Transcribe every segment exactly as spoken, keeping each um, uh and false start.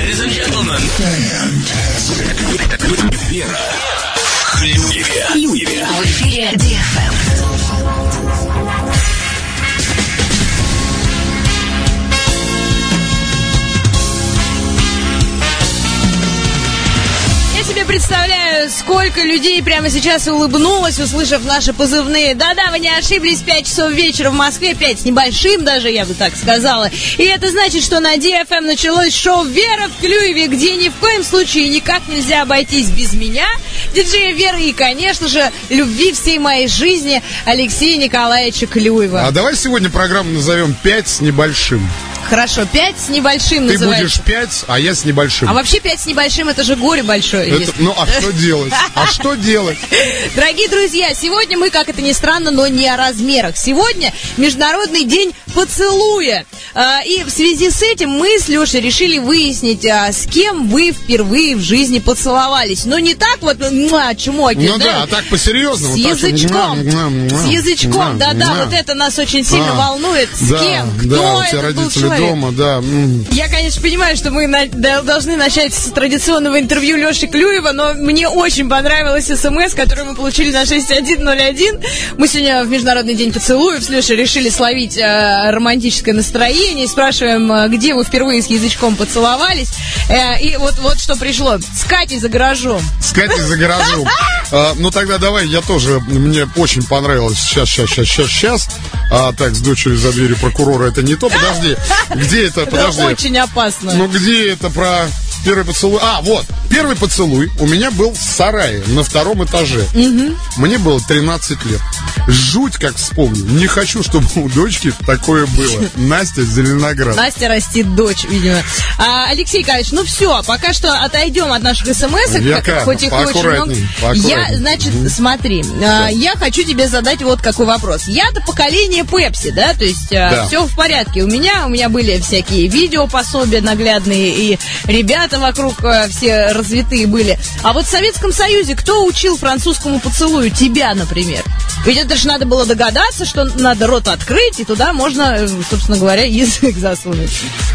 Ladies and gentlemen. Вера. Хлюеве. Хлюеве. В эфире ди эф эм. Представляю, сколько людей прямо сейчас улыбнулось, услышав наши позывные. Да-да, вы не ошиблись, пять часов вечера в Москве, пять с небольшим даже, я бы так сказала. И это значит, что на ди эф эм началось шоу «Вера в Клюеве», где ни в коем случае никак нельзя обойтись без меня, диджея Веры и, конечно же, любви всей моей жизни Алексея Николаевича Клюева. А давай сегодня программу назовем «Пять с небольшим». Хорошо, пять с небольшим Ты называется. будешь пять, а я с небольшим. А вообще пять с небольшим — это же горе большое. Это, ну, а что делать? А что делать? Дорогие друзья, сегодня мы, как это ни странно, но не о размерах. Сегодня Международный день поцелуя. И в связи с этим мы с Лешей решили выяснить, с кем вы впервые в жизни поцеловались. Но не так вот, муа, чмоки. Ну да, да, а так по-серьезному. С язычком. С язычком, да-да, вот это нас очень сильно волнует. С кем? Кто это был человек? Дома, да. Я, конечно, понимаю, что мы на, да, должны начать с традиционного интервью Леши Клюева, но мне очень понравилась смс, которую мы получили на шесть один ноль один. Мы сегодня в Международный день поцелуев с Лешей решили словить э, романтическое настроение. Спрашиваем, э, где вы впервые с язычком поцеловались. Э, и вот, вот что пришло. С Катей за гаражом. С Катей за гаражом. А, ну тогда давай, я тоже, мне очень понравилось. Сейчас, сейчас, сейчас, сейчас, сейчас. А так, с дочерью за дверью прокурора это не то. Подожди. Где это? Подожди. Это очень опасно. Ну где это про первый поцелуй? А, вот. Первый поцелуй у меня был в сарае на втором этаже. Угу. Мне было тринадцать лет. Жуть, как вспомню. Не хочу, чтобы у дочки такое было. Настя Зеленоград. Настя растит дочь, видимо. А, Алексей Николаевич, ну все, пока что отойдем от наших смс-ок, Верка, хоть их очень много. Я, значит, смотри, да. а, я хочу тебе задать вот какой вопрос. Я-то поколение Пепси, да, то есть да. все в порядке. У меня, у меня были всякие видеопособия наглядные, и ребята вокруг все развитые были. А вот в Советском Союзе кто учил французскому поцелую? Тебя, например. Ведь это же надо было догадаться, что надо рот открыть, и туда можно, собственно говоря, язык засунуть.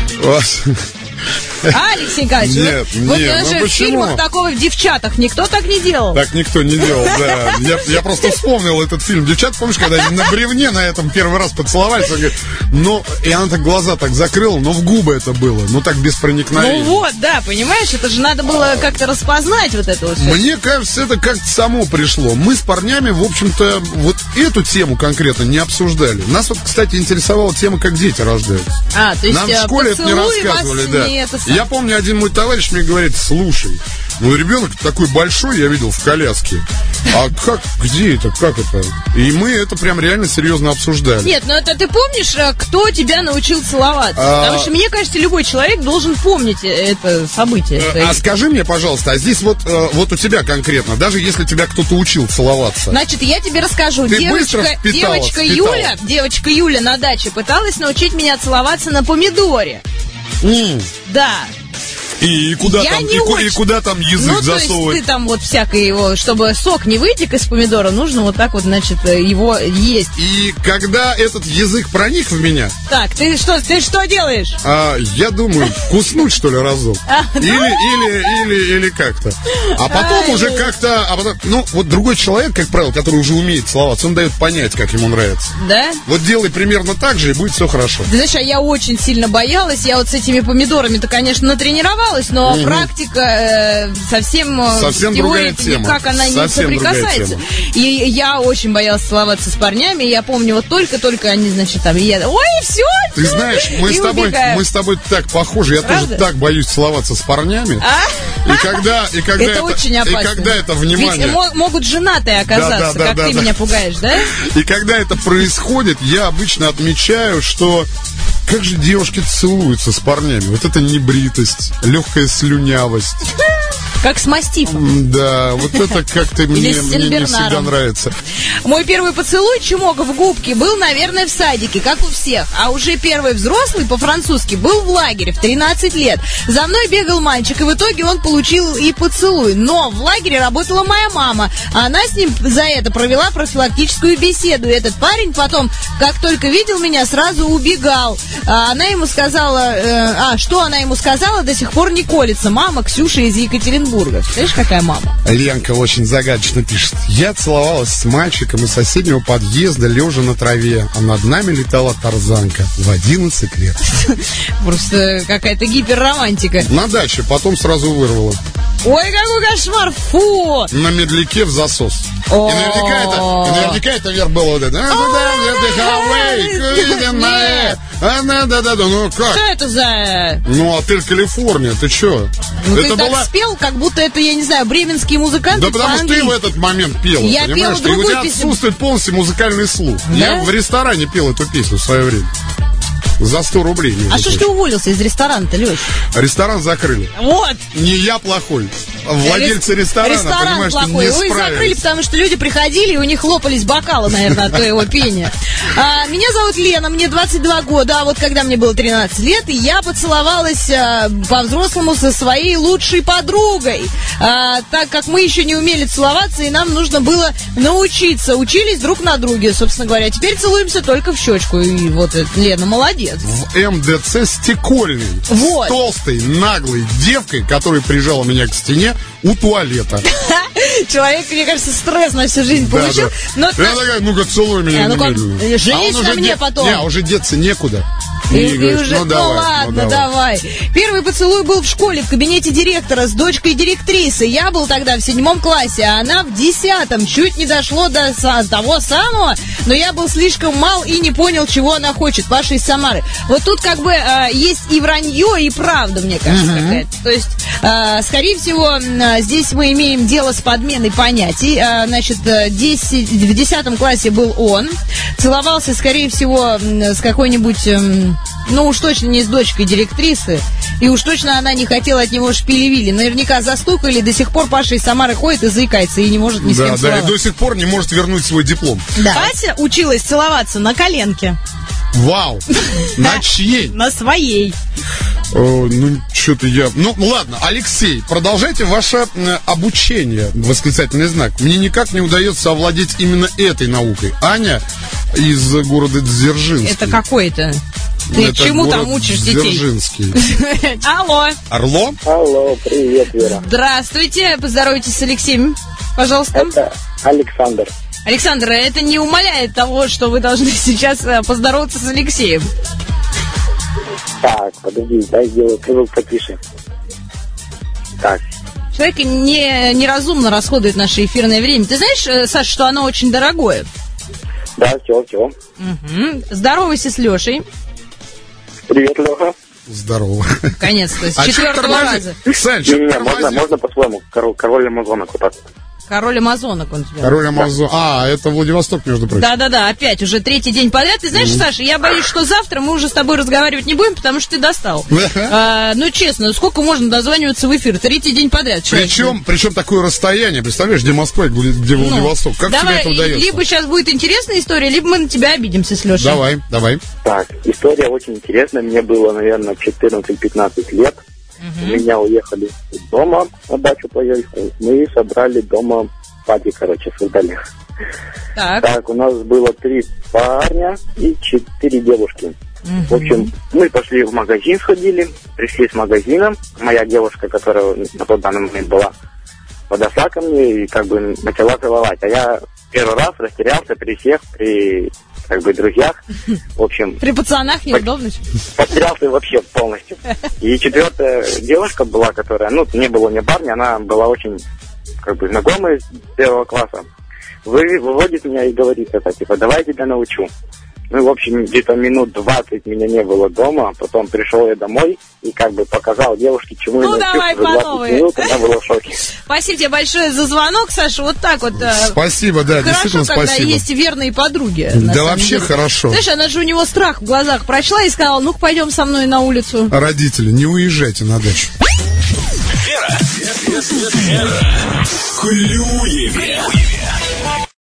А, Алексей Николаевич? Нет, ну, вот нет, даже ну в фильмах такого в «Девчатах» никто так не делал. Так никто не делал, да. Я, я просто вспомнил этот фильм «Девчата», помнишь, когда они на бревне на этом первый раз поцеловались, он говорит, ну, и она так глаза так закрыла, но в губы это было, ну так без проникновения. Ну вот, да, понимаешь, это же надо было как-то распознать вот это вот все. Мне кажется, это как-то само пришло. Мы с парнями, в общем-то, вот эту тему конкретно не обсуждали. Нас вот, кстати, интересовала тема, как дети рождаются. А, то есть нам в школе это не рассказывали, да. Не это Я помню, один мой товарищ мне говорит, слушай, ну ребенок такой большой, я видел в коляске. А как, где это, как это? И мы это прям реально серьезно обсуждали. Нет, ну это ты помнишь, кто тебя научил целоваться? А... Потому что, мне кажется, любой человек должен помнить это событие. А, а скажи мне, пожалуйста, а здесь вот, вот у тебя конкретно, даже если тебя кто-то учил целоваться. Значит, я тебе расскажу. Ты девочка, впитала, девочка впитала. Юля, девочка Юля на даче пыталась научить меня целоваться на помидоре. Mm. Да. И куда, я там, не и, очень... и куда там язык ну, засовывать? Ну, то есть ты там вот всякое его, чтобы сок не вытек из помидора, нужно вот так вот, значит, его есть. И когда этот язык проник в меня... Так, ты что, ты что делаешь? А, я думаю, куснуть, что ли, разок. Или, или, или, или как-то. А потом уже как-то... А потом, ну, вот другой человек, как правило, который уже умеет целоваться, он дает понять, как ему нравится. Да? Вот делай примерно так же, и будет все хорошо. Ты знаешь, а я очень сильно боялась. Я вот с этими помидорами-то, конечно, натренировалась, но угу. практика э, совсем, совсем другая тема. Никак она совсем не соприкасается. И я очень боялась целоваться с парнями. Я помню, вот только-только они, значит, там, и я, ой, все! Ты знаешь, мы с, тобой, мы с тобой так похожи. Я Правда? тоже так боюсь целоваться с парнями. А? И когда, и когда это, это, очень опасно. И когда это внимание... Ведь могут женатые оказаться, да, да, да, как да, ты да. меня пугаешь, да? И когда это происходит, я обычно отмечаю, что как же девушки целуются с парнями. Вот это небритость, легкая слюнявость. Как с мастифом. Да, вот это как-то мне, мне не всегда нравится. Мой первый поцелуй, чмок в губки, был, наверное, в садике, как у всех. А уже первый взрослый, по-французски, был в лагере в тринадцать лет. За мной бегал мальчик, и в итоге он получил и поцелуй. Но в лагере работала моя мама. А она с ним за это провела профилактическую беседу. И этот парень потом, как только видел меня, сразу убегал. А она ему сказала... Э, а, что она ему сказала, до сих пор не колется. Мама Ксюша из Екатеринбурга. Знаешь, какая мама? Ленка очень загадочно пишет. Я целовалась с мальчиком из соседнего подъезда, лежа на траве, а над нами летала тарзанка в одиннадцать лет. Просто какая-то гиперромантика. На даче, потом сразу вырвала. Ой, какой кошмар, фу! На медляке в засос. И наверняка это, и наверняка это вверх было вот это. Ну как? Что это за... Ну, отель Калифорния, ты чё? Ну ты так спел, как будто это, я не знаю, бременские музыканты. Да потому что ты в этот момент пела, я понимаешь? Пела и у тебя песню. Отсутствует полностью музыкальный слух. Да? Я в ресторане пел эту песню в свое время. За сто рублей. А что ж ты уволился из ресторана-то, Лёш? Ресторан закрыли. Вот. Не я плохой. Владельцы ресторана, Ресторан понимаешь, плохой. не Вы справились. закрыли, потому что люди приходили, и у них лопались бокалы, наверное, от твоего пения. А, меня зовут Лена, мне двадцать два года, а вот когда мне было тринадцать лет, я поцеловалась а, по-взрослому со своей лучшей подругой. А, так как мы еще не умели целоваться, и нам нужно было научиться. Учились друг на друге, собственно говоря. Теперь целуемся только в щечку. И вот это, Лена, молодец. В эм дэ цэ Стекольный. Вот. С толстой, наглой девкой, которая прижала меня к стене у туалета. Человек, мне кажется, стресс на всю жизнь Да, получил. да. Но... Я такая, ну-ка, целуй меня а, ну-ка, немедленно. женись а на мне де... потом. Не, уже деться некуда. И, и, и говоришь, уже, ну, ну, давай, ладно, ну, давай. давай. Первый поцелуй был в школе, в кабинете директора с дочкой директрисы. Я был тогда в седьмом классе, а она в десятом. Чуть не дошло до того самого, но я был слишком мал и не понял, чего она хочет. Паша из Самары. Вот тут как бы э, есть и вранье, и правда, мне кажется, uh-huh. какая-то. То есть, э, скорее всего, э, здесь мы имеем дело с подменой понятий. Э, значит, десять, в десятом классе был он. Целовался, скорее всего, с какой-нибудь... Э, ну, уж точно не с дочкой директрисы. И уж точно она не хотела от него шпили-вили. Наверняка застукали, до сих пор Паша из Самары ходит и заикается, и не может ни с да, кем Да, целоваться. и до сих пор не может вернуть свой диплом. Да. Катя училась целоваться на коленке. Вау! На чьей? На своей. О, ну, что-то я... Ну, ладно, Алексей, продолжайте ваше э, обучение, восклицательный знак. Мне никак не удается овладеть именно этой наукой. Аня из города Дзержинский. Это какой-то? Ты Это чему город там учишь детей? Дзержинский. Алло. Орло? Алло, привет, Вера. Здравствуйте, поздоровайтесь с Алексеем, пожалуйста. Это Александр. Александр, это не умаляет того, что вы должны сейчас поздороваться с Алексеем. Так, подожди, дай сделаю звук потише. Так. Человек не, неразумно расходует наше эфирное время. Ты знаешь, Саша, что оно очень дорогое? Да, все, все. Угу. Здоровайся с Лешей. Привет, Леха. Здорово. Наконец-то, с а четвертого раза. Сань, не, не, можно, можно по-своему. Король, король Амазонок вот так. Король Амазонок он тебя. Король Амазон. А, это Владивосток, между прочим. Да-да-да, опять уже третий день подряд. Ты знаешь, Саша, я боюсь, что завтра мы уже с тобой разговаривать не будем, потому что ты достал. а, ну, честно, сколько можно дозваниваться в эфир? Третий день подряд. Причем, причем такое расстояние, представляешь, где Москва, где Владивосток. Ну, как давай, тебе это удается? Либо сейчас будет интересная история, либо мы на тебя обидимся с Лешей. Давай, давай. Так, история очень интересная. Мне было, наверное, четырнадцать-пятнадцать лет. У меня уехали из дома, на дачу поехали. Мы собрали дома пати, короче, создали. Так. Так, у нас было три парня и четыре девушки. Угу. В общем, мы пошли в магазин, сходили, пришли с магазина. Моя девушка, которая на тот данный момент была, подошла ко мне и как бы начала целовать. А я первый раз растерялся при всех, при как бы друзьях. В общем... При пацанах неудобно. Потерялся вообще полностью. И четвертая девушка была, которая, ну, не было у нее парня, она была очень как бы знакомая с первого класса. Вы, выводит меня и говорит это, типа, давай я тебя научу. Ну, в общем, где-то минут двадцать меня не было дома, потом пришел я домой и как бы показал девушке, чему ну, я научился. давай, за двадцать минут, она была в шоке. Спасибо тебе большое за звонок, Саша, вот так вот. Спасибо, да, действительно спасибо. Хорошо, когда есть верные подруги. Да вообще хорошо. Знаешь, она же у него страх в глазах прочла и сказала, ну-ка, пойдем со мной на улицу. Родители, не уезжайте на дачу. Вера, Клюеве.